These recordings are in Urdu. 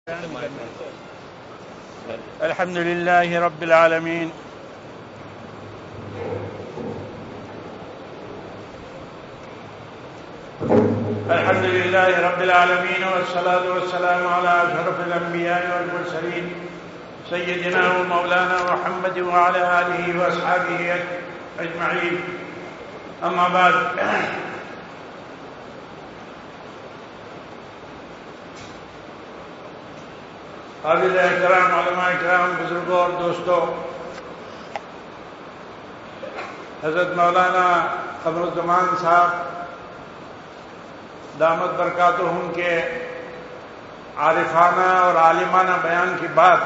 الحمد لله رب العالمين الحمد لله رب العالمين والصلاة والسلام على أشرف الأنبياء والمرسلين سيدنا ومولانا محمد وعلى آله وأصحابه أجمعين. أما بعد، قابل احترام علماء کرام، بزرگوں اور دوستوں، حضرت مولانا قمر الزمان صاحب دامت برکاتہم کے عارفانہ اور عالمانہ بیان کی بات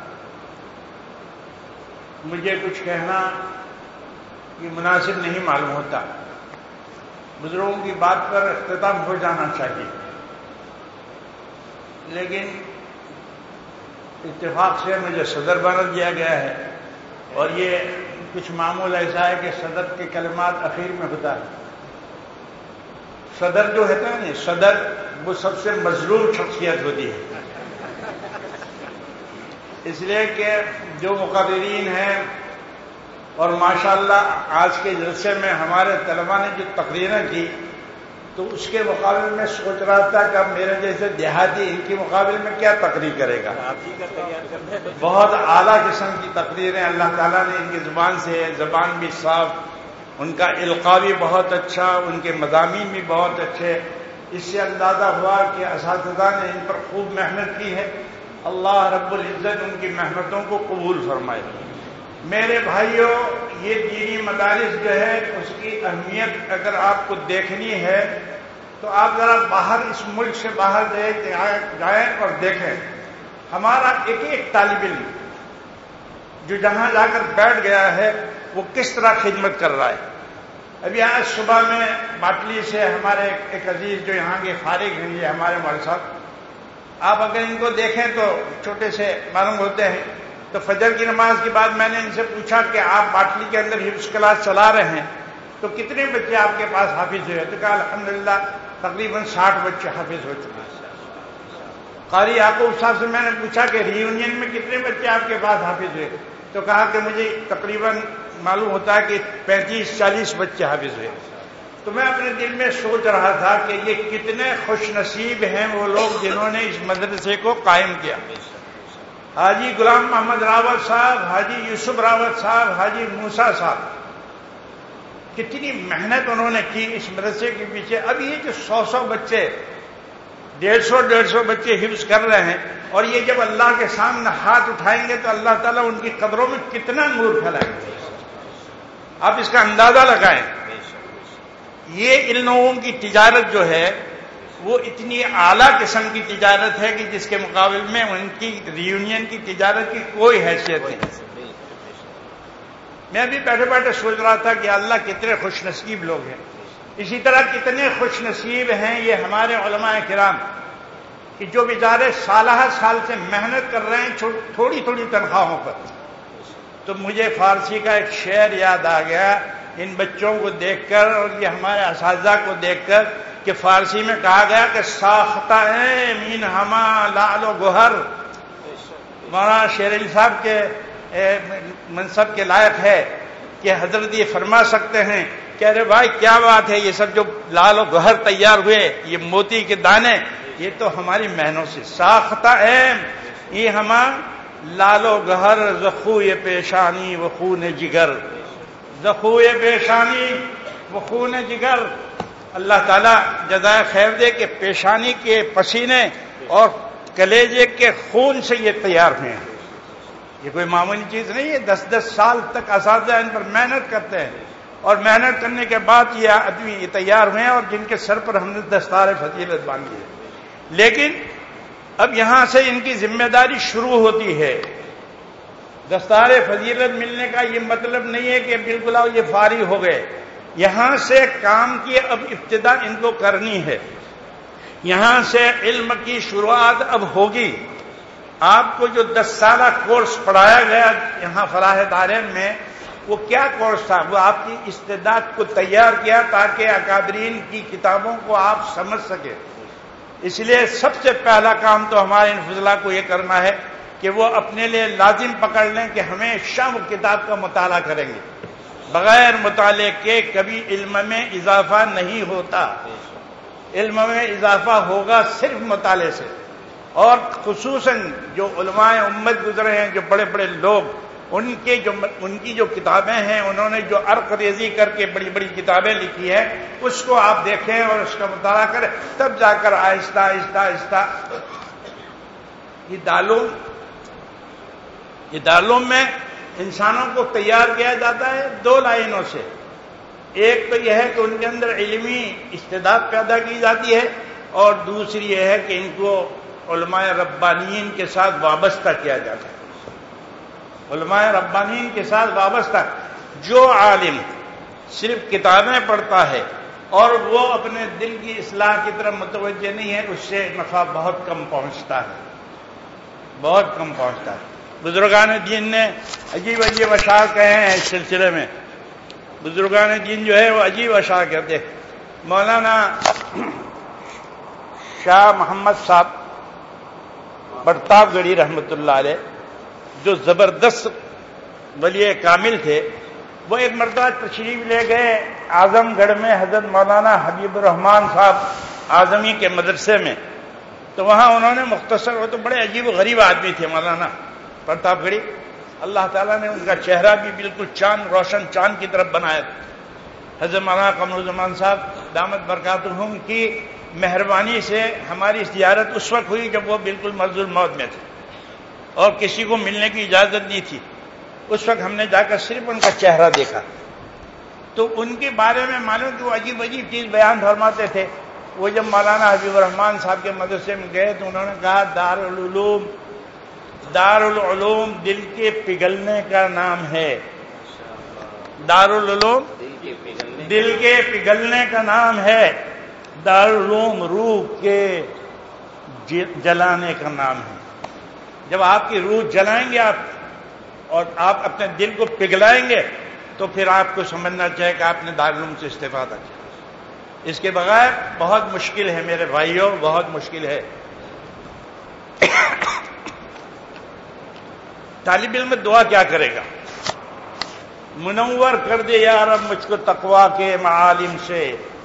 مجھے کچھ کہنا یہ مناسب نہیں معلوم ہوتا. بزرگوں کی بات پر اختتام ہو جانا چاہیے، لیکن اتفاق سے مجھے صدر بنا دیا گیا ہے، اور یہ کچھ معمول ایسا ہے کہ صدر کے کلمات اخیر میں ہوتا ہے. صدر جو ہوتا ہے نا، صدر وہ سب سے مظلوم شخصیت ہوتی ہے، اس لیے کہ جو مقررین ہیں، اور ماشاءاللہ آج کے جلسے میں ہمارے طلباء نے جو تقریریں کی، تو اس کے مقابلے میں سوچ رہا تھا کہ اب میرے جیسے دیہاتی ان کے مقابلے میں کیا تقریر کرے گا. بہت اعلیٰ قسم کی تقریریں اللہ تعالیٰ نے ان کی زبان سے، زبان بھی صاف، ان کا القاء بھی بہت اچھا، ان کے مضامین بھی بہت اچھے. اس سے اندازہ ہوا کہ اساتذہ نے ان پر خوب محنت کی ہے. اللہ رب العزت ان کی محنتوں کو قبول فرمائے. میرے بھائیوں، یہ دینی مدارس جو ہے اس کی اہمیت اگر آپ کو دیکھنی ہے تو آپ ذرا باہر، اس ملک سے باہر جائیں اور دیکھیں. ہمارا ایک ایک طالب علم جو جہاں جا کر بیٹھ گیا ہے وہ کس طرح خدمت کر رہا ہے. ابھی آج صبح میں باٹلی سے ہمارے ایک عزیز جو یہاں کے فارغ ہیں، یہ ہمارے مول صاحب، آپ اگر ان کو دیکھیں تو چھوٹے سے معلوم ہوتے ہیں. تو فجر کی نماز کے بعد میں نے ان سے پوچھا کہ آپ باٹلی کے اندر حفظ کلاس چلا رہے ہیں تو کتنے بچے آپ کے پاس حافظ ہوئے؟ تو کہا الحمدللہ تقریباً 60 بچے حافظ ہو چکے ہیں. قاری یعقوب صاحب سے میں نے پوچھا کہ ری یونین میں کتنے بچے آپ کے پاس حافظ ہوئے؟ تو کہا کہ مجھے تقریباً معلوم ہوتا ہے کہ 35-40 بچے حافظ ہوئے. تو میں اپنے دل میں سوچ رہا تھا کہ یہ کتنے خوش نصیب ہیں وہ لوگ جنہوں نے اس مدرسے کو قائم کیا. حاجی غلام محمد راوت صاحب، حاجی یوسف راوت صاحب، حاجی موسیٰ صاحب، کتنی محنت انہوں نے کی اس مدرسے کے پیچھے. اب یہ جو 100 بچے، 150 بچے حفظ کر رہے ہیں، اور یہ جب اللہ کے سامنے ہاتھ اٹھائیں گے تو اللہ تعالیٰ ان کی قبروں میں کتنا نور پھیلائیں گے. آپ اس کا اندازہ لگائیں. یہ ان لوگوں کی تجارت جو ہے وہ اتنی اعلیٰ قسم کی تجارت ہے کہ جس کے مقابلے میں ان کی ری یونین کی تجارت کی کوئی حیثیت نہیں. میں بھی بیٹھے بیٹھے سوچ رہا تھا کہ اللہ کتنے خوش نصیب لوگ ہیں. اسی طرح کتنے خوش نصیب ہیں یہ ہمارے علماء کرام کہ جو بیچارے سالہ سال سے محنت کر رہے ہیں تھوڑی تھوڑی تنخواہوں پر. تو مجھے فارسی کا ایک شعر یاد آ گیا ان بچوں کو دیکھ کر اور یہ ہمارے اساتذہ کو دیکھ کر، کہ فارسی میں کہا گیا کہ ساختہ ہے مین ہما لعل و گوہر. مولانا شیر علی صاحب کے منصب کے لائق ہے کہ حضرت یہ فرما سکتے ہیں کہ ارے بھائی کیا بات ہے، یہ سب جو لال و گوہر تیار ہوئے، یہ موتی کے دانے، یہ تو ہماری محنتوں سے. ساختہ ہے یہ ہما لال و گوہر، زخوئے پیشانی و خون جگر، زخوئے پیشانی و خون جگر. اللہ تعالیٰ جزائے خیر دے کہ پیشانی کے پسینے اور کلیجے کے خون سے یہ تیار ہوئے ہیں. یہ کوئی معمولی چیز نہیں ہے. 10 سال تک اساتذہ ان پر محنت کرتے ہیں، اور محنت کرنے کے بعد یہ آدمی یہ تیار ہوئے ہیں، اور جن کے سر پر ہم نے دستار فضیلت باندھی ہے. لیکن اب یہاں سے ان کی ذمہ داری شروع ہوتی ہے. دستار فضیلت ملنے کا یہ مطلب نہیں ہے کہ بالکل یہ فارغ ہو گئے. یہاں سے کام کی اب ابتدا ان کو کرنی ہے. یہاں سے علم کی شروعات اب ہوگی. آپ کو جو 10 سالہ کورس پڑھایا گیا یہاں فلاح دارین میں، وہ کیا کورس تھا؟ وہ آپ کی استعداد کو تیار کیا تاکہ اکابرین کی کتابوں کو آپ سمجھ سکیں. اس لیے سب سے پہلا کام تو ہمارے ان فضلاء کو یہ کرنا ہے کہ وہ اپنے لیے لازم پکڑ لیں کہ ہمیشہ وہ کتاب کا مطالعہ کریں گے. بغیر مطالعے کے کبھی علم میں اضافہ نہیں ہوتا. علم میں اضافہ ہوگا صرف مطالعے سے. اور خصوصاً جو علماء امت گزرے ہیں، جو بڑے بڑے لوگ، ان کی جو کتابیں ہیں، انہوں نے جو عرق ریزی کر کے بڑی بڑی کتابیں لکھی ہیں، اس کو آپ دیکھیں اور اس کا مطالعہ کریں، تب جا کر آہستہ آہستہ آہستہ یہ دارالعلوم میں انسانوں کو تیار کیا جاتا ہے 2 لائنوں سے. ایک تو یہ ہے کہ ان کے اندر علمی استعداد پیدا کی جاتی ہے، اور دوسری یہ ہے کہ ان کو علماء ربانیین کے ساتھ وابستہ کیا جاتا ہے. علماء ربانیین کے ساتھ وابستہ. جو عالم صرف کتابیں پڑھتا ہے اور وہ اپنے دل کی اصلاح کی طرف متوجہ نہیں ہے، اس سے نفع بہت کم پہنچتا ہے، بہت کم پہنچتا ہے. بزرگان دین نے عجیب عجیب اشعار کہے ہیں اس سلسلے میں. بزرگان دین جو ہے وہ عجیب اشعار کہتے ہیں. مولانا شاہ محمد صاحب پرتاپ گڑھی رحمۃ اللہ علیہ، جو زبردست ولی کامل تھے، وہ ایک مرتبہ تشریف لے گئے اعظم گڑھ میں حضرت مولانا حبیب الرحمان صاحب اعظمی کے مدرسے میں. تو وہاں انہوں نے مختصر، وہ تو بڑے عجیب و غریب آدمی تھے مولانا پرتاپ گڑھی. اللہ تعالیٰ نے ان کا چہرہ بھی بالکل چاند، روشن چاند کی طرف بنایا تھا. حضرت مولانا قمرالزمان صاحب دامت برکاتہم کی مہربانی سے ہماری زیارت اس وقت ہوئی جب وہ بالکل مرض الموت میں تھے اور کسی کو ملنے کی اجازت نہیں تھی. اس وقت ہم نے جا کر صرف ان کا چہرہ دیکھا. تو ان کے بارے میں معلوم کہ وہ عجیب عجیب چیز بیان فرماتے تھے. وہ جب مولانا حبیب الرحمان صاحب کے مدرسے میں گئے تو انہوں نے کہا دارالعلوم دل کے پگھلنے کا نام ہے. دارالعلوم دل کے پگھلنے کا نام ہے. دارالعلوم روح کے جلانے کا نام ہے. جب آپ کی روح جلائیں گے آپ اور آپ اپنے دل کو پگھلائیں گے تو پھر آپ کو سمجھنا چاہیے کہ آپ نے دارالعلوم سے استفادہ کیا. اس کے بغیر بہت مشکل ہے میرے بھائیوں، بہت مشکل ہے. طالب علم دعا کیا کرے گا؟ منور کر دے یا رب مجھ کو تقویٰ کے معالم سے،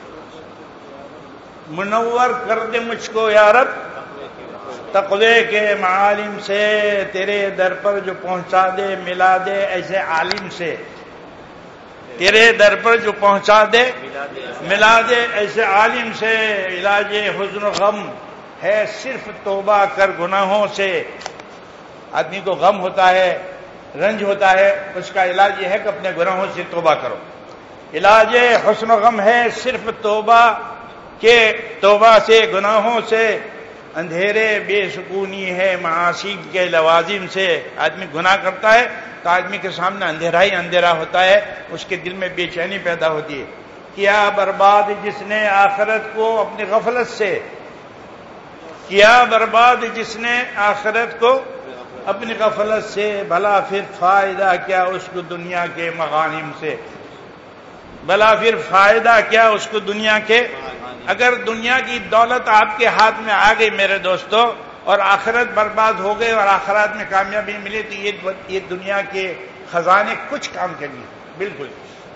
منور کر دے مجھ کو یا رب تقوی کے معالم سے. تیرے در پر جو پہنچا دے ملا دے ایسے عالم سے. تیرے در پر جو پہنچا دے ملا دے ایسے عالم سے. علاج حزن و غم ہے صرف توبہ کر گناہوں سے. آدمی کو غم ہوتا ہے، رنج ہوتا ہے، اس کا علاج یہ ہے کہ اپنے گناہوں سے توبہ کرو. علاج حسن و غم ہے صرف توبہ سے گناہوں سے. اندھیرے بے سکونی ہے معاصی کے لوازم سے. آدمی گناہ کرتا ہے تو آدمی کے سامنے اندھیرا ہی اندھیرا ہوتا ہے، اس کے دل میں بے چینی پیدا ہوتی ہے. کیا برباد جس نے آخرت کو اپنی غفلت سے، کیا برباد جس نے آخرت کو اپنی غفلت سے. بھلا پھر فائدہ کیا اس کو دنیا کے مغانم سے. بھلا پھر فائدہ کیا اس کو دنیا کے. اگر دنیا کی دولت آپ کے ہاتھ میں آ گئی میرے دوستو اور آخرت برباد ہو گئی اور آخرت میں کامیابی ملی تو یہ دنیا کے خزانے کچھ کام کے نہیں، بالکل.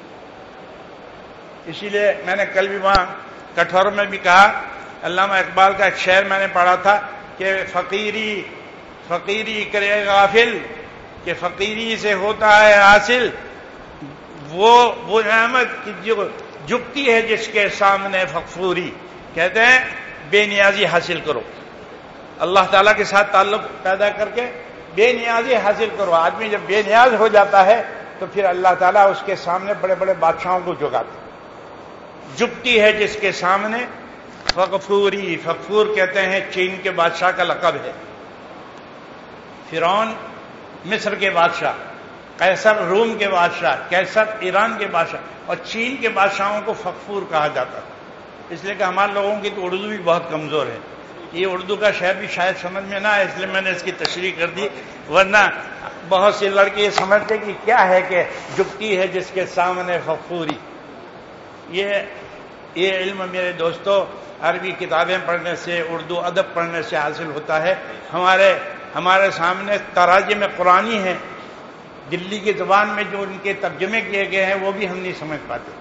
اسی لیے میں نے کل بھی وہاں کٹھور میں بھی کہا، علامہ اقبال کا ایک شعر میں نے پڑھا تھا کہ فقیری کرے غافل کہ فقیری سے ہوتا ہے حاصل وہ نعمت کی جو جھکتی ہے جس کے سامنے فغفوری. کہتے ہیں بے نیازی حاصل کرو، اللہ تعالیٰ کے ساتھ تعلق پیدا کر کے بے نیازی حاصل کرو. آدمی جب بے نیاز ہو جاتا ہے تو پھر اللہ تعالیٰ اس کے سامنے بڑے بڑے بادشاہوں کو جھکاتا. جھکتی ہے جس کے سامنے فغفوری. فغفور کہتے ہیں چین کے بادشاہ کا لقب ہے. فرعون مصر کے بادشاہ، قیصر روم کے بادشاہ، کیسر ایران کے بادشاہ، اور چین کے بادشاہوں کو فغفور کہا جاتا تھا. اس لیے کہ ہمارے لوگوں کی تو اردو بھی بہت کمزور ہے. یہ اردو کا شعر بھی شاید سمجھ میں نہ آئے، اس لیے میں نے اس کی تشریح کر دی. ورنہ بہت سے لڑکے یہ سمجھتے کہ کیا ہے کہ جھکتی ہے جس کے سامنے فغفوری. یہ یہ علم میرے دوستو عربی کتابیں پڑھنے سے، اردو ادب پڑھنے سے حاصل ہوتا ہے۔ ہمارے سامنے تراجم قرآنی ہیں، دلی کی زبان میں جو ان کے ترجمے کیے گئے ہیں وہ بھی ہم نہیں سمجھ پاتے۔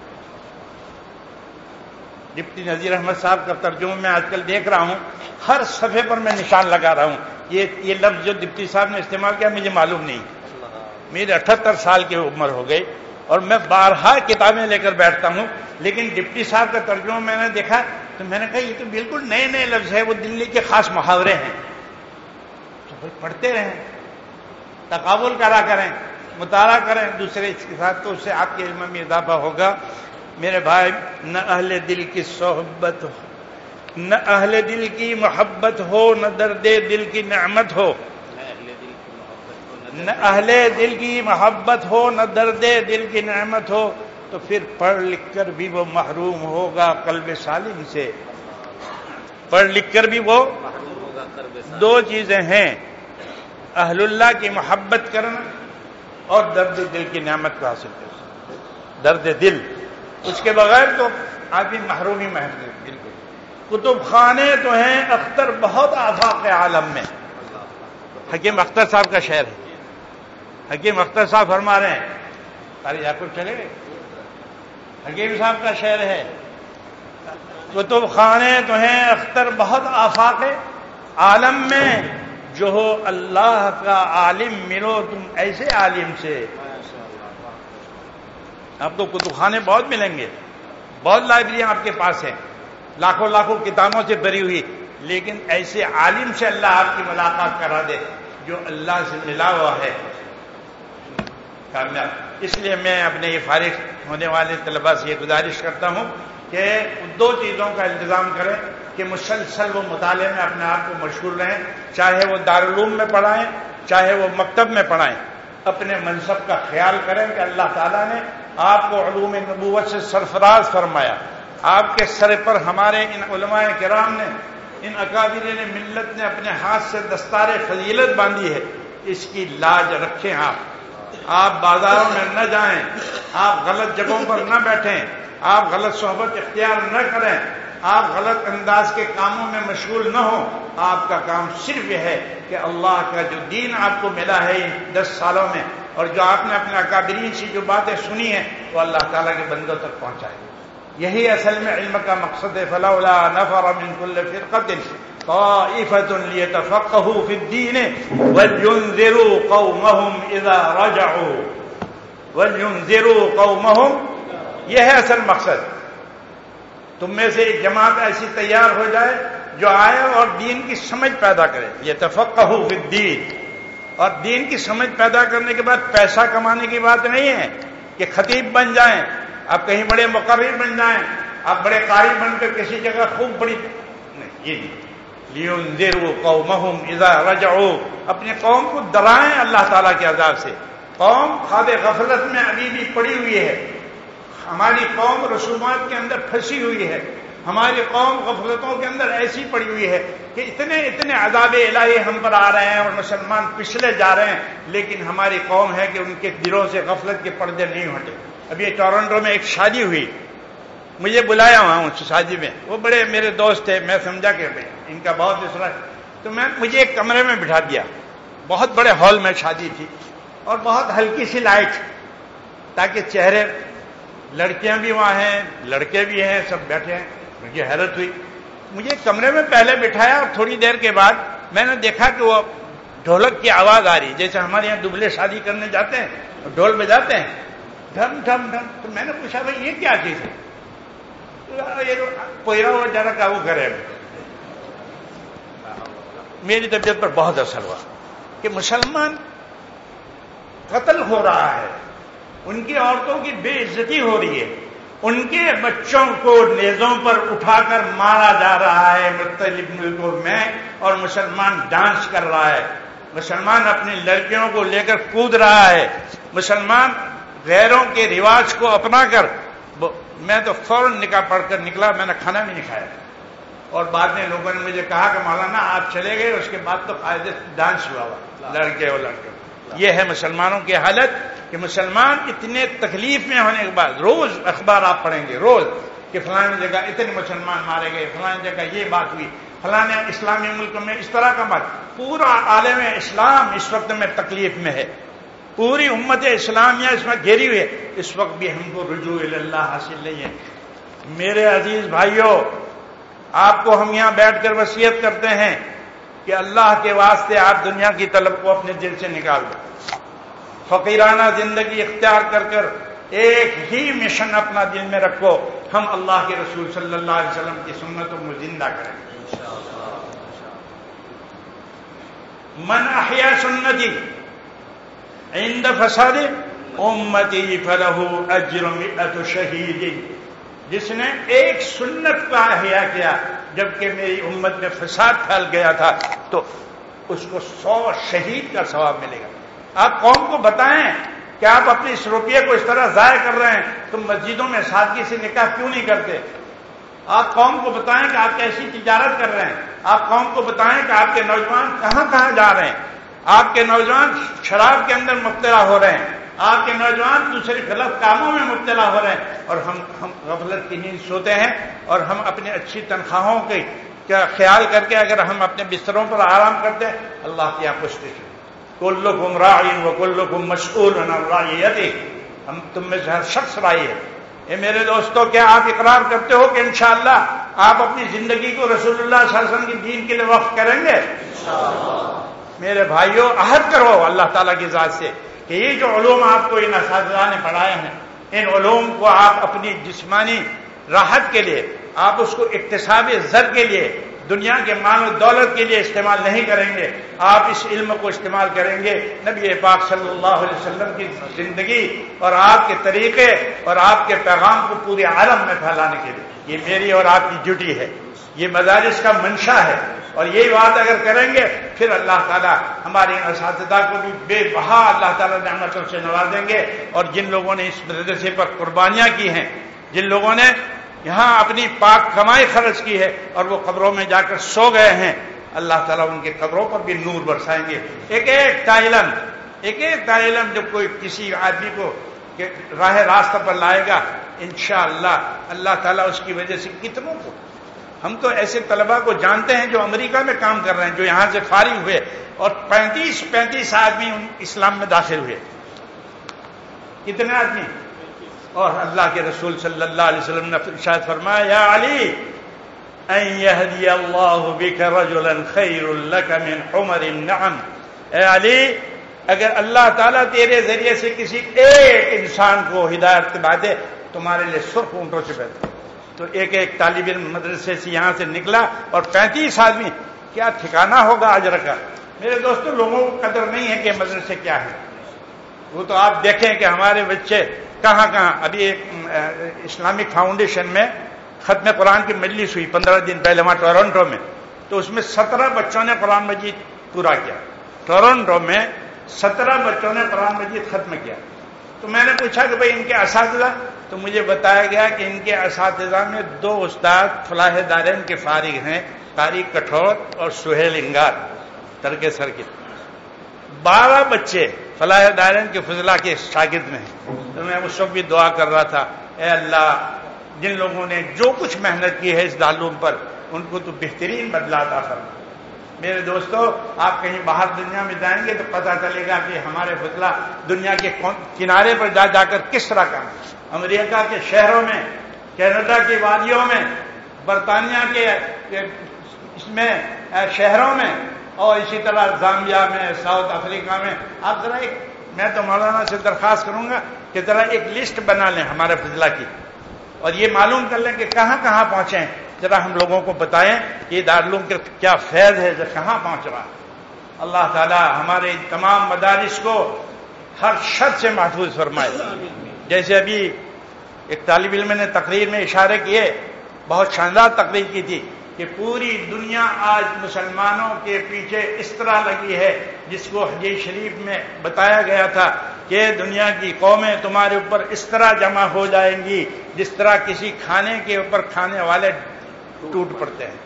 ڈپٹی نذیر احمد صاحب کا ترجمہ میں آج کل دیکھ رہا ہوں، ہر صفحے پر میں نشان لگا رہا ہوں، یہ لفظ جو ڈپٹی صاحب نے استعمال کیا مجھے معلوم نہیں۔ میرے 78 سال کی عمر ہو گئی اور میں بارہا کتابیں لے کر بیٹھتا ہوں، لیکن ڈپٹی صاحب کا ترجمہ میں نے دیکھا تو میں نے کہا یہ تو بالکل نئے نئے لفظ ہے، وہ دلی کے خاص محاورے ہیں۔ تو بھائی پڑھتے رہیں، تقابل کرا کریں، مطالعہ کریں دوسرے کے ساتھ، تو اس سے آپ کے علم میں اضافہ ہوگا۔ میرے بھائی، نہ اہل دل کی صحبت ہو، نہ اہل دل کی محبت ہو، نہ درد دل کی نعمت ہو، نہ اہل دل کی محبت ہو، نہ درد دل کی نعمت ہو، تو پھر پڑھ لکھ کر بھی وہ محروم ہوگا قلب سالم سے۔ پڑھ لکھ کر بھی وہ دو چیزیں ہیں، اہل اللہ کی محبت کرنا اور درد دل کی نعمت کو حاصل کرنا۔ درد دل، اس کے بغیر تو آدمی محروم ہی محروم ہے۔ بالکل کتب خانے تو ہیں اختر بہت آفاق عالم میں۔ حکیم اختر صاحب کا شعر ہے، حکیم اختر صاحب فرما رہے ہیں، قاری یعقوب چلے گئے، حکیم صاحب کا شعر ہے، کتب خانے تو ہیں اختر بہت آفاق عالم میں، جو ہو اللہ کا عالم ملو تم ایسے عالم سے۔ آپ کو کتب خانے بہت ملیں گے، بہت لائبریریاں آپ کے پاس ہیں، لاکھوں لاکھوں کتابوں سے بھری ہوئی، لیکن ایسے عالم سے اللہ آپ کی ملاقات کرا دے جو اللہ سے ملا ہوا ہے، کامیاب۔ اس لیے میں اپنے یہ فارغ ہونے والے طلباء سے یہ گزارش کرتا ہوں کہ دو چیزوں کا انتظام کریں کہ مسلسل وہ مطالعے میں اپنے آپ کو مشغول رہیں، چاہے وہ دارالعلوم میں پڑھائیں، چاہے وہ مکتب میں پڑھائیں۔ اپنے منصب کا خیال کریں کہ اللہ تعالیٰ نے آپ کو علوم نبوت سے سرفراز فرمایا، آپ کے سر پر ہمارے ان علماء کرام نے، ان اکابرین ملت نے اپنے ہاتھ سے دستار فضیلت باندھی ہے، اس کی لاج رکھیں۔ آپ بازاروں میں نہ جائیں، آپ غلط جگہوں پر نہ بیٹھیں، آپ غلط صحبت اختیار نہ کریں، آپ غلط انداز کے کاموں میں مشغول نہ ہوں۔ آپ کا کام صرف یہ ہے کہ اللہ کا جو دین آپ کو ملا ہے ان 10 سالوں میں، اور جو آپ نے اپنے اکابرین سے جو باتیں سنی ہیں، وہ اللہ تعالیٰ کے بندوں تک پہنچائیں۔ یہی اصل میں علم کا مقصد ہے۔ فلولا نفر من كل فرقة طائفة ليتفقهوا في الدين ولينذروا قومهم اذا رجعوا، ولينذروا قومهم، یہ ہے اصل مقصد۔ تم میں سے ایک جماعت ایسی تیار ہو جائے جو آئے اور دین کی سمجھ پیدا کرے، يتفقهوا في الدين۔ اور دین کی سمجھ پیدا کرنے کے بعد پیسہ کمانے کی بات نہیں ہے کہ خطیب بن جائیں، آپ کہیں بڑے مقرر بن جائیں، آپ بڑے قاری بن کر کسی جگہ خوب بڑی نہیں، یہ نہیں۔ لِيُنذِرُوا قَوْمَهُمْ إِذَا رَجَعُوا، اپنے قوم کو ڈرائیں اللہ تعالیٰ کے عذاب سے۔ قوم خواب غفلت میں ابھی بھی پڑی ہوئی ہے، ہماری قوم رسومات کے اندر پھنسی ہوئی ہے، ہماری قوم غفلتوں کے اندر ایسی پڑی ہوئی ہے کہ اتنے عذاب الہی ہم پر آ رہے ہیں اور مسلمان پچھلے جا رہے ہیں، لیکن ہماری قوم ہے کہ ان کے دلوں سے غفلت کے پردے نہیں ہٹے۔ ابھی ٹورنٹو میں ایک شادی ہوئی، مجھے بلایا ہوا ہوں شادی میں، وہ بڑے میرے دوست تھے، میں سمجھا کہ ان کا بہت اسرا، تو مجھے ایک کمرے میں بٹھا دیا، بہت بڑے ہال میں شادی تھی اور بہت ہلکی سی لائٹ، تاکہ چہرے، لڑکیاں بھی وہاں ہیں، لڑکے بھی ہیں، سب بیٹھے ہیں۔ مجھے حیرت ہوئی، مجھے کمرے میں پہلے بٹھایا اور تھوڑی دیر کے بعد میں نے دیکھا کہ وہ ڈھولک کی آواز آ رہی، جیسے ہمارے یہاں دبلے شادی کرنے جاتے ہیں ڈھول بجاتے ہیں، ڈھم ڈھم ڈھم۔ تو میں نے پوچھا بھائی یہ کیا چیز ہے؟ یہ کوئرا ہوا جانا کا وہ گھر ہے۔ میری طبیعت پر بہت اثر ہوا کہ مسلمان قتل ہو رہا ہے، ان کی عورتوں کی بے عزتی ہو رہی ہے، ان کے بچوں کو نیزوں پر اٹھا کر مارا جا رہا ہے مختلف ملکوں میں، اور مسلمان ڈانس کر رہا ہے، مسلمان اپنی لڑکیوں کو لے کر کود رہا ہے، مسلمان غیروں کے رواج کو اپنا کر۔ میں تو فوراً نکاح پڑھ کر نکلا، میں نے کھانا بھی نہیں کھایا، اور بعد میں لوگوں نے مجھے کہا کہ مولانا آپ چلے گئے، اس کے بعد تو قاعدے ڈانس ہوا لڑکے اور لڑکے۔ یہ ہے مسلمانوں کی حالت کہ مسلمان اتنے تکلیف میں ہونے کے بعد، روز اخبار آپ پڑھیں گے، روز کہ فلانی جگہ اتنے مسلمان مارے گئے، فلانی جگہ یہ بات ہوئی، فلانے اسلامی ملک میں اس طرح کا بات. پورا عالم اسلام اس وقت میں تکلیف میں ہے، پوری امت اسلامیہ اس میں گھیری ہوئی ہے. اس وقت بھی ہم کو رجوع اللہ حاصل نہیں ہے. میرے عزیز بھائیوں، آپ کو ہم یہاں بیٹھ کر وصیت کرتے ہیں کہ اللہ کے واسطے آپ دنیا کی طلب کو اپنے دل سے نکال دیں. فقیرانہ زندگی اختیار کر کر ایک ہی مشن اپنا دل میں رکھو، ہم اللہ کے رسول صلی اللہ علیہ وسلم کی سنتوں کو زندہ کریں. من احیا سنتی عند فساد امتی فلہ اجر مئۃ شہید. جس نے ایک سنت کا احیا کیا جبکہ میری امت میں فساد پھیل گیا تھا تو اس کو 100 شہید کا ثواب ملے گا. آپ قوم کو بتائیں کہ آپ اپنے اس روپیے کو اس طرح ضائع کر رہے ہیں، تم مسجدوں میں سادگی سے نکاح کیوں نہیں کرتے؟ آپ قوم کو بتائیں کہ آپ کیسی تجارت کر رہے ہیں. آپ قوم کو بتائیں کہ آپ کے نوجوان کہاں کہاں جا رہے ہیں. آپ کے نوجوان شراب کے اندر مبتلا ہو رہے ہیں، آپ کے نوجوان دوسرے غلط کاموں میں مبتلا ہو رہے ہیں، اور ہم غفلت کی نیند سوتے ہیں، اور ہم اپنی اچھی تنخواہوں کے کیا خیال کر کے اگر ہم اپنے بستروں پر آرام کرتے ہیں، اللہ کی یہاں پوچھتے ہیں کلکم راع وکلکم مسئول عن رعیتہ. ہم تم میں سے ہر شخص راعی ہے. اے میرے دوستو، کیا آپ اقرار کرتے ہو کہ انشاءاللہ آپ اپنی زندگی کو رسول اللہ صلی اللہ علیہ وسلم کی دین کے لیے وقف کریں گے؟ میرے بھائیوں، عہد کرو اللہ تعالیٰ کی ذات سے کہ یہ جو علوم آپ کو ان اساتذہ نے پڑھائے ہیں، ان علوم کو آپ اپنی جسمانی راحت کے لیے، آپ اس کو اکتساب زر کے لیے، دنیا کے مال و دولت کے لیے استعمال نہیں کریں گے. آپ اس علم کو استعمال کریں گے نبی پاک صلی اللہ علیہ وسلم کی زندگی اور آپ کے طریقے اور آپ کے پیغام کو پورے عالم میں پھیلانے کے لیے. یہ میری اور آپ کی ڈیوٹی ہے، یہ مدارس کا منشا ہے. اور یہی بات اگر کریں گے پھر اللہ تعالیٰ ہمارے اساتذہ کو بھی بے بہا اللہ تعالیٰ نعمتوں سے نوازیں گے. اور جن لوگوں نے اس مدرسے پر قربانیاں کی ہیں، جن لوگوں نے یہاں اپنی پاک کمائی خرچ کی ہے اور وہ قبروں میں جا کر سو گئے ہیں، اللہ تعالیٰ ان کے قبروں پر بھی نور برسائیں گے. ایک ایک تا علم جب کوئی کسی آدمی کو راہ راستہ پر لائے گا، انشاءاللہ اللہ تعالیٰ اس کی وجہ سے کتنوں کو، ہم تو ایسے طلباء کو جانتے ہیں جو امریکہ میں کام کر رہے ہیں، جو یہاں سے فارغ ہوئے اور 35 آدمی اسلام میں داخل ہوئے. کتنے آدمی؟ اور اللہ کے رسول صلی اللہ علیہ وسلم نے ارشاد فرمایا یا علی ان یہدی اللہ بک رجلا خیر لک من حمر النعم. اے علی، اگر اللہ تعالیٰ تیرے ذریعے سے کسی ایک انسان کو ہدایت دلا دے تمہارے لیے سرخ اونٹوں سے بہتر. تو ایک طالب علم مدرسے سے یہاں سے نکلا اور 35 آدمی، کیا ٹھکانہ ہوگا اجر کا؟ میرے دوستوں، لوگوں کو قدر نہیں ہے کہ مدرسے کیا ہے. وہ تو آپ دیکھیں کہ ہمارے بچے کہاں کہاں. ابھی ایک اسلامک فاؤنڈیشن میں ختم قرآن کی مجلس ہوئی 15 دن پہلے وہاں ٹورنٹو میں، تو اس میں 17 بچوں نے قرآن مجید پورا کیا. ٹورنٹو میں 17 بچوں نے قرآن مجید ختم کیا. تو میں نے پوچھا کہ بھئی ان کے اساتذہ، تو مجھے بتایا گیا کہ ان کے اساتذہ میں 2 استاد فلاح دارین کے فارغ ہیں، قاری کٹھور اور سہیل انگار ترک سر کے. 12 بچے فلاح دارین کے فضلہ کے شاگرد میں ہیں. تو میں اس وقت بھی دعا کر رہا تھا، اے اللہ، جن لوگوں نے جو کچھ محنت کی ہے اس دارالعلوم پر ان کو تو بہترین بدلہ عطا فرما. میرے دوستو، آپ کہیں باہر دنیا میں جائیں گے تو پتہ چلے گا کہ ہمارے فضلہ دنیا کے کنارے پر جا کر کس طرح کا، امریکہ کے شہروں میں، کینیڈا کی وادیوں میں، برطانیہ کے اس میں شہروں میں، اور اسی طرح زامبیا میں، ساؤتھ افریقہ میں. آپ ذرا میں تو مولانا سے درخواست کروں گا کہ ذرا ایک لسٹ بنا لیں ہمارے فضلہ کی، اور یہ معلوم کر لیں کہ کہاں کہاں پہنچے ہیں. ذرا ہم لوگوں کو بتائیں کہ یہ دارالعلوم کا کیا فیض ہے، جو کہاں پہنچ رہا. اللہ تعالیٰ ہمارے تمام مدارس کو ہر شر سے محفوظ فرمائے. جیسے ابھی ایک طالب علم نے تقریر میں اشارے کیے، بہت شاندار تقریر کی تھی کہ پوری دنیا آج مسلمانوں کے پیچھے اس طرح لگی ہے جس کو حدیث شریف میں بتایا گیا تھا کہ دنیا کی قومیں تمہارے اوپر اس طرح جمع ہو جائیں گی جس طرح کسی کھانے کے اوپر کھانے والے ٹوٹ پڑتے ہیں.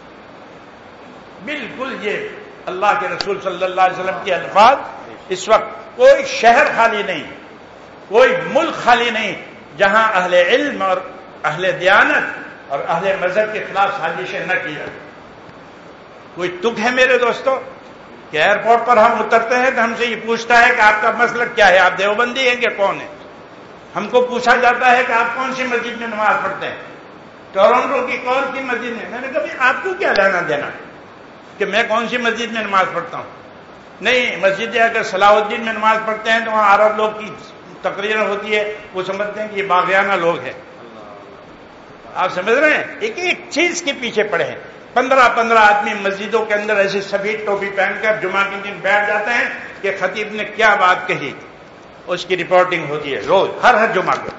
بالکل یہ اللہ کے رسول صلی اللہ علیہ وسلم کے الفاظ. اس وقت کوئی شہر خالی نہیں، کوئی ملک خالی نہیں جہاں اہل علم اور اہل دیانت اور اہل مذہب کے خلاف سازشیں نہ کی جائیں۔ کوئی تک ہے میرے دوستوں کہ ایئرپورٹ پر ہم اترتے ہیں تو ہم سے یہ پوچھتا ہے کہ آپ کا مسلک کیا ہے، آپ دیوبندی ہیں کہ کون ہے؟ ہم کو پوچھا جاتا ہے کہ آپ کون سی مسجد میں نماز پڑھتے ہیں، ٹورنٹو کی کون سی مسجد میں؟ میں نے کہا آپ کو کیا لینا دینا کہ میں کون سی مسجد میں نماز پڑھتا ہوں؟ نہیں، مسجد اگر صلاح الدین میں نماز پڑھتے ہیں تو وہاں عرب لوگ کی تقریر ہوتی ہے، وہ سمجھتے ہیں کہ یہ باغیانہ لوگ ہیں۔ آپ سمجھ رہے ہیں؟ ایک ایک چیز کے پیچھے پڑے ہیں۔ 15 آدمی مسجدوں کے اندر ایسے سبھی ٹوپی پہن کر جمعہ کے دن بیٹھ جاتے ہیں کہ خطیب نے کیا بات کہی، اس کی رپورٹنگ ہوتی ہے روز ہر جمعہ کو۔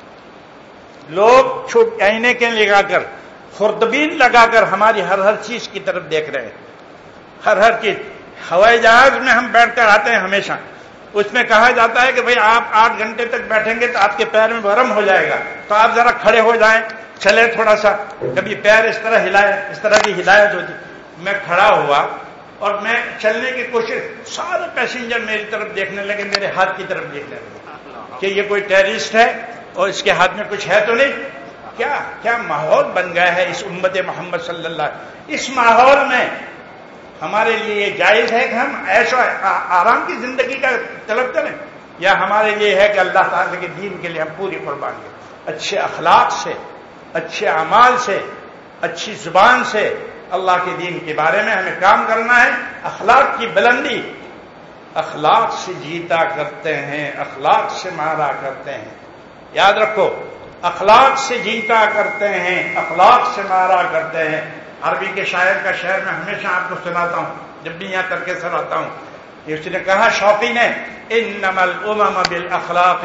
لوگ آئینے کے لگا کر، خوردبین لگا کر ہماری ہر چیز کی طرف دیکھ رہے ہیں، ہر چیز۔ ہوائی جہاز میں ہم بیٹھ کر آتے ہیں ہمیشہ، اس میں کہا جاتا ہے کہ بھئی آپ 8 گھنٹے تک بیٹھیں گے تو آپ کے پیر میں ورم ہو جائے گا، تو آپ ذرا کھڑے ہو جائیں، چلے تھوڑا سا، کبھی پیر اس طرح ہلائے، اس طرح کی ہدایت ہوتی۔ میں کھڑا ہوا اور میں چلنے کی کوشش، سارے پیسنجر میری طرف دیکھنے لگے، میرے ہاتھ کی طرف دیکھنے لگے کہ یہ کوئی ٹیررسٹ ہے اور اس کے ہاتھ میں کچھ ہے تو نہیں۔ کیا ماحول بن گیا ہے اس امت محمد صلی اللہ علیہ وسلم۔ اس ماحول میں ہمارے لیے یہ جائز ہے کہ ہم عیش و آرام کی زندگی کا طلب کریں، یا ہمارے لیے ہے کہ اللہ تعالیٰ کے دین کے لیے ہم پوری قربان دیں، اچھے اخلاق سے، اچھے اعمال سے، اچھی زبان سے اللہ کے دین کے بارے میں ہمیں کام کرنا ہے۔ اخلاق کی بلندی، اخلاق سے جیتا کرتے ہیں، اخلاق سے مارا کرتے ہیں۔ یاد رکھو، اخلاق سے جیتا کرتے ہیں، اخلاق سے مارا کرتے ہیں۔ عربی کے شاعر کا شعر میں ہمیشہ آپ کو سناتا ہوں جب بھی یہاں ترک سناتا ہوں۔ اس نے کہا، شوقی نے، انما الامم بالاخلاق،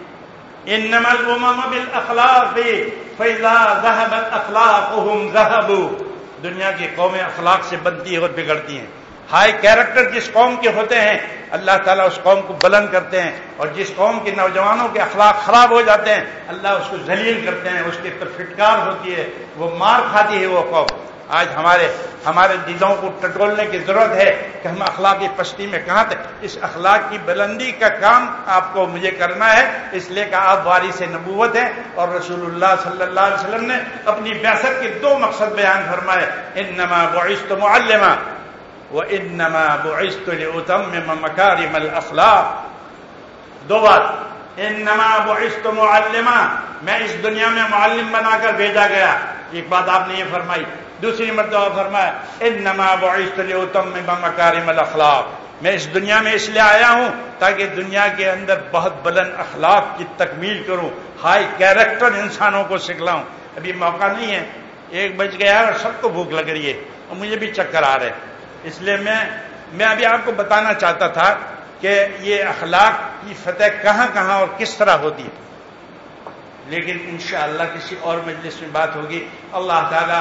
انما الامم بالاخلاق فاذا ذهبت اخلاقهم ذهبوا۔ دنیا کی قومیں اخلاق سے بنتی ہیں اور بگڑتی ہیں۔ ہائی کیریکٹر جس قوم کے ہوتے ہیں اللہ تعالیٰ اس قوم کو بلند کرتے ہیں، اور جس قوم کے نوجوانوں کے اخلاق خراب ہو جاتے ہیں اللہ اس کو ذلیل کرتے ہیں، اس کی طرف پھٹکار ہوتی ہے، وہ مار کھاتی ہے وہ قوم۔ آج ہمارے دلوں کو ٹٹولنے کی ضرورت ہے کہ ہم اخلاقی پستی میں کہاں تھے۔ اس اخلاق کی بلندی کا کام آپ کو مجھے کرنا ہے، اس لیے کہ آپ وارث نبوت ہیں، اور رسول اللہ صلی اللہ علیہ وسلم نے اپنی بعثت کے 2 مقصد بیان فرمائے، انما بعثت معلما وانما بعثت لاتمم مکارم الاخلاق۔ 2 بات، انما بعثت معلما، میں اس دنیا میں معلم بنا کر بھیجا گیا، ایک بات آپ نے یہ فرمائی۔ دوسری مرتبہ فرمایا، انما بعثت لاتمم مکارم الاخلاق، میں اس دنیا میں اس لیے آیا ہوں تاکہ دنیا کے اندر بہت بلند اخلاق کی تکمیل کروں، ہائی کیریکٹر انسانوں کو سکھلاؤں۔ ابھی موقع نہیں ہے، 1 بج گیا اور سب کو بھوک لگ رہی ہے اور مجھے بھی چکر آ رہے، اس لیے میں ابھی آپ کو بتانا چاہتا تھا کہ یہ اخلاق کی فتح کہاں کہاں اور کس طرح ہوتی ہے، لیکن انشاءاللہ کسی اور مجلس میں بات ہوگی۔ اللہ تعالیٰ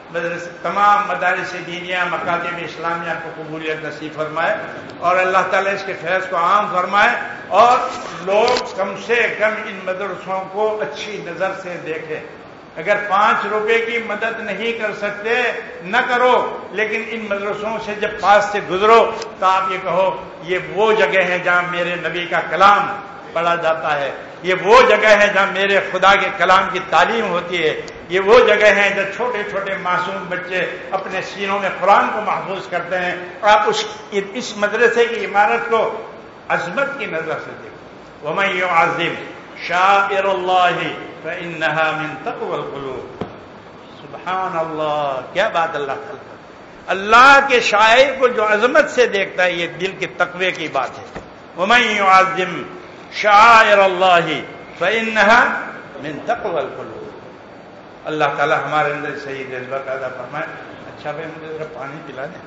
تمام مدارس دینیہ، مکاتب اسلامیہ کو قبولیت نصیب فرمائے، اور اللہ تعالیٰ اس کے فیض کو عام فرمائے، اور لوگ کم سے کم ان مدرسوں کو اچھی نظر سے دیکھیں۔ اگر 5 روپے کی مدد نہیں کر سکتے نہ کرو، لیکن ان مدرسوں سے جب پاس سے گزرو تو آپ یہ کہو یہ وہ جگہ ہے جہاں میرے نبی کا کلام پڑھا جاتا ہے، یہ وہ جگہ ہے جہاں میرے خدا کے کلام کی تعلیم ہوتی ہے، یہ وہ جگہ ہے جب چھوٹے چھوٹے معصوم بچے اپنے سینوں میں قرآن کو محفوظ کرتے ہیں۔ آپ اس مدرسے کی عمارت کو عظمت کی نظر سے دیکھو۔ وَمَن يُعَظِّمْ شَعَائِرَ اللَّهِ فَإِنَّهَا مِن تَقْوَى الْقُلُوبِ۔ سبحان اللہ، کیا بات اللہ تعالیٰ، اللہ کے شاعر کو جو عظمت سے دیکھتا ہے یہ دل کے تقوی کی بات ہے۔ وَمَن يُعَظِّمْ شَعَائِرَ اللَّهِ فَإِنَّهَا مِن تَقْوَى الْقُلُوبِ۔ اللہ تعالیٰ ہمارے اندر صحیح جذبہ پیدا فرمائے۔ اچھا بھائی مجھے ذرا پانی پلا دیں۔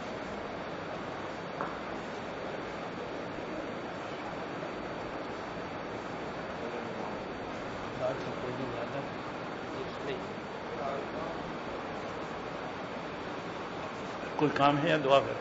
کوئی کام ہے یا دعا کر؟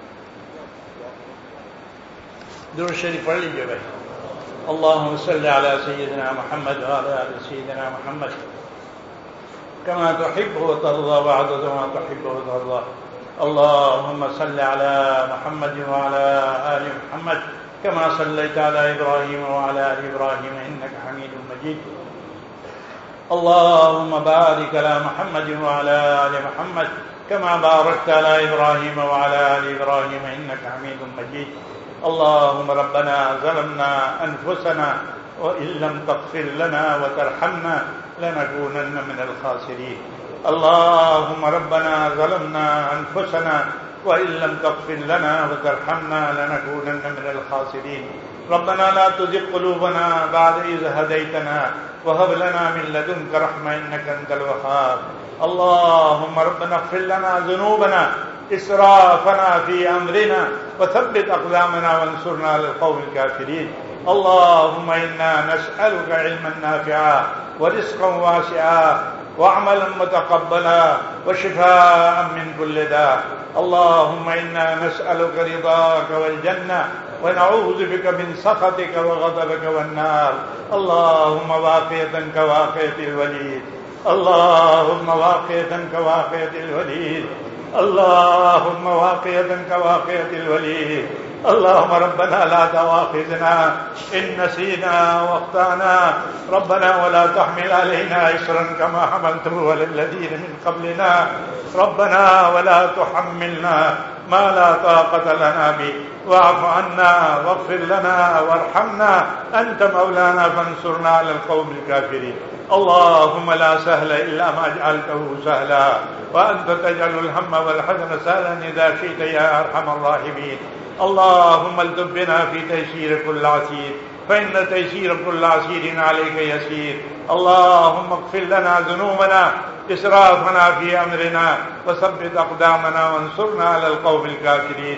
درود شریف پڑھ لیجیے بھائی۔ اللهم صل على سيدنا محمد وعلى آل سيدنا محمد كما تحب وترضى وعدد ما تحب وترضى۔ اللهم صل على محمد وعلى آل محمد كما صليت على إبراهيم وعلى آل إبراهيم إنك حميد مجيد۔ اللهم بارك على محمد وعلى آل محمد كما باركت على إبراهيم وعلى آل إبراهيم إنك حميد مجيد. اللهم ربنا ظلمنا أنفسنا وإن لم تغفر لنا وترحمنا لنكونن من الخاسرين. اللهم ربنا ظلمنا أنفسنا وإن لم تغفر لنا وترحمنا لنكونن من الخاسرين. ربنا لا تزغ قلوبنا بعد إذ هديتنا وهب لنا من لدنك رحمة إنك أنت الوهاب. اللهم ربنا اغفر لنا ذنوبنا إسرافنا في أمرنا وثبت أقدامنا وانصرنا على القوم الكافرين. اللهم إنا نسألك علما نافعا ورزقا واسعا وعملا متقبلا وشفاء من كل داء. اللهم إنا نسألك رضاك والجنة ونعوذ بك من سخطك وغضبك والنار. اللهم واقية كواقية الوليد. اللهم واقية كواقية الوليد. اللهم واقية كواقية الوليد. اللهم ربنا لا تؤاخذنا إن نسينا واخطأنا. ربنا ولا تحمل علينا إصرا كما حملته على الذين من قبلنا. ربنا ولا تحملنا ما لا طاقة لنا به واعف عنا واغفر لنا وارحمنا أنت مولانا فانصرنا على القوم الكافرين. اللهم لا سهل إلا ما جعلته سهلا وأنت تجعل الهم والحزن سهلا إذا شئت يا أرحم الراحمين. اللهم الطف بنا في تيسير كل عسير فإن تيسير كل عسير عليك يسير. اللهم اغفر لنا ذنوبنا إسرافنا في أمرنا وثبت أقدامنا وانصرنا على القوم الكافرين.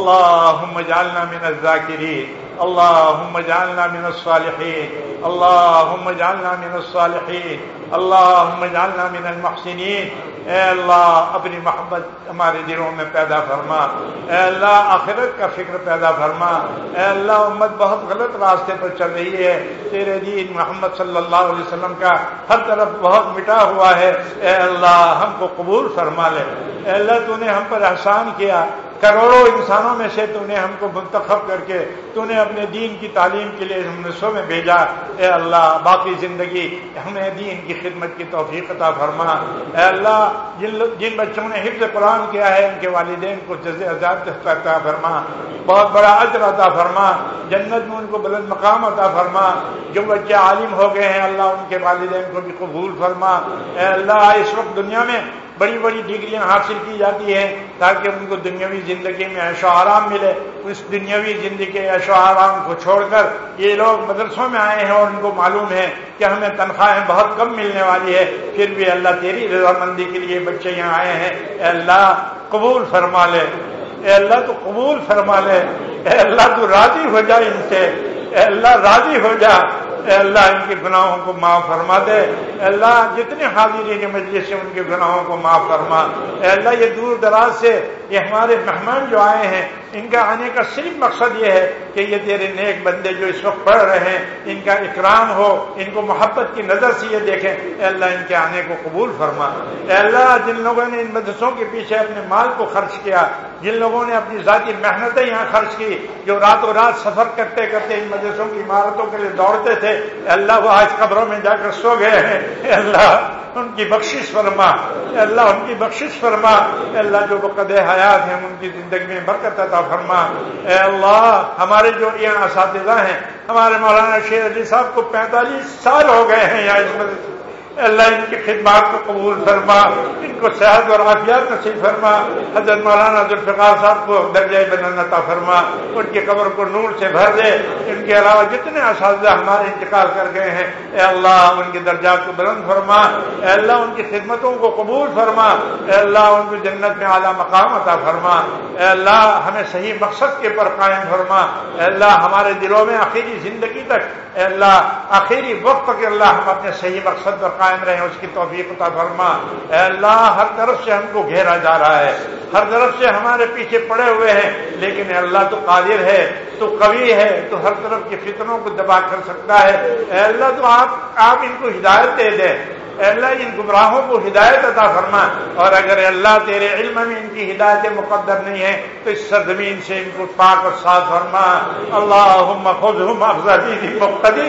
اللهم اجعلنا من الذاكرين. اللهم اجعلنا من الصالحين. اللهم اجعلنا من الصالحين. اللهم اجعلنا من المحسنين. اے اللہ اپنی محبت ہمارے دلوں میں پیدا فرما. اے اللہ آخرت کا فکر پیدا فرما. اے اللہ امت بہت غلط راستے پر چل رہی ہے. تیرے دین محمد صلی اللہ علیہ وسلم کا ہر طرف بہت مٹا ہوا ہے. اے اللہ ہم کو قبول فرما لے. اے اللہ تو نے ہم پر احسان کیا. کروڑوں انسانوں میں سے تو نے ہم کو منتخب کر کے تو نے اپنے دین کی تعلیم کے لیے ہم نسوں میں بھیجا. اے اللہ باقی زندگی ہمیں دین کی خدمت کی توفیق عطا فرما. اے اللہ جن بچوں نے حفظ قرآن کیا ہے ان کے والدین کو جزا عطا فرما. بہت بڑا اجر عطا فرما. جنت میں ان کو بلند مقام عطا فرما. جو بچے عالم ہو گئے ہیں اللہ ان کے والدین کو بھی قبول فرما. اے اللہ اس وقت دنیا میں بڑی بڑی ڈگریاں حاصل کی جاتی ہیں تاکہ ان کو دنیاوی زندگی میں عیش و آرام ملے. اس دنیاوی زندگی کے عیش و آرام کو چھوڑ کر یہ لوگ مدرسوں میں آئے ہیں اور ان کو معلوم ہے کہ ہمیں تنخواہیں بہت کم ملنے والی ہے پھر بھی اللہ تیری رضامندی کے لیے بچے یہاں آئے ہیں. اے اللہ قبول فرما لے. اے اللہ تو قبول فرما لے. اے اللہ تو راضی ہو جا ان سے. اے اللہ راضی ہو جا. اے اللہ ان کے گناہوں کو معاف فرما دے. اے اللہ جتنے حاضرین مجلس سے ان کے گناہوں کو معاف فرما. اے اللہ یہ دور دراز سے یہ ہمارے مہمان جو آئے ہیں ان کا آنے کا صرف مقصد یہ ہے کہ یہ تیرے نیک بندے جو اس وقت پڑھ رہے ہیں ان کا اکرام ہو, ان کو محبت کی نظر سے یہ دیکھیں. اے اللہ ان کے آنے کو قبول فرما. اے اللہ جن لوگوں نے ان مدرسوں کے پیچھے اپنے مال کو خرچ کیا, جن لوگوں نے اپنی ذاتی محنتیں یہاں خرچ کی, جو راتوں رات سفر کرتے کرتے ان مدرسوں کی عمارتوں کے لیے دوڑتے تھے, اے اللہ وہ آج قبروں میں جا کر سو گئے ہیں. اے اللہ ان کی بخشش فرما. اے اللہ ان کی بخشش فرما. اے اللہ جو بقد حیات ہیں ان کی زندگی میں برکت عطا فرما. اے اللہ ہمارے جو یہاں اساتذہ ہیں ہمارے مولانا شیر علی صاحب کو 45 سال ہو گئے ہیں یہاں اس مدرسے. اللہ ان کی خدمات کو قبول فرما. ان کو صحت اور عافیت نصیب فرما. حضرت مولانا ذوالفقار صاحب کو درجہ بلند عطا فرما. ان کی قبر کو نور سے بھر دے. ان کے علاوہ جتنے اساتذہ ہمارے انتقال کر گئے ہیں اے اللہ ان کے درجات کو بلند فرما. اے اللہ ان کی خدمتوں کو قبول فرما. اے اللہ ان کو جنت میں اعلیٰ مقام عطا فرما. اے اللہ ہمیں صحیح مقصد کے پر قائم فرما. اے اللہ ہمارے دلوں میں آخری زندگی تک اے اللہ آخری وقت تک اللہ ہم اپنے صحیح مقصد پر قائم رہیں اس کی توفیق عطا فرما. اے اللہ ہر طرف سے ہم کو گھیرا جا رہا ہے, ہر طرف سے ہمارے پیچھے پڑے ہوئے ہیں, لیکن اے اللہ تو قادر ہے, تو قوی ہے, تو ہر طرف کے فتنوں کو دبا کر سکتا ہے. اے اللہ تو آپ ان کو ہدایت دے دیں. اے اللہ ان گمراہوں کو ہدایت عطا فرما. اور اگر اللہ تیرے علم میں ان کی ہدایت مقدر نہیں ہے تو اس سرزمین سے ان کو پاک اور صاف فرما. اللہم خذہم اخذ عزیز مقتدر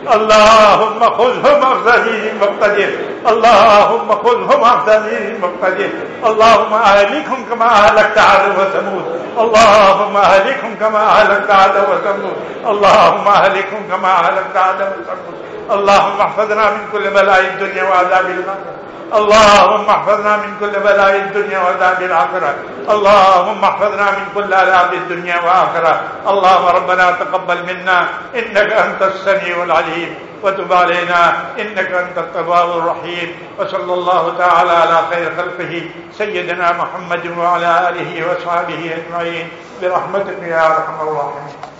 اللهم خذهم أخذ عزيز مقتدر اللهم خذهم أخذ عزيز مقتدر اللهم أهلكهم كما أهلكت عاد وثمود اللهم أهلكهم كما أهلكت عاد وثمود اللهم أهلكهم كما أهلكت عاد وثمود اللهم احفظنا من كل بلاء الدنيا وعذاب الآخرة اللهم احفظنا من كل بلاء الدنيا وعذاب الآخرة اللهم احفظنا من كل عذاب الدنيا والآخرة اللهم ربنا تقبل منا إنك أنت السميع العليم وتب علينا إنك أنت التواب الرحيم وصلى الله تعالى على خير خلقه سيدنا محمد وعلى آله وصحبه أجمعين برحمتك يا أرحم الراحمين.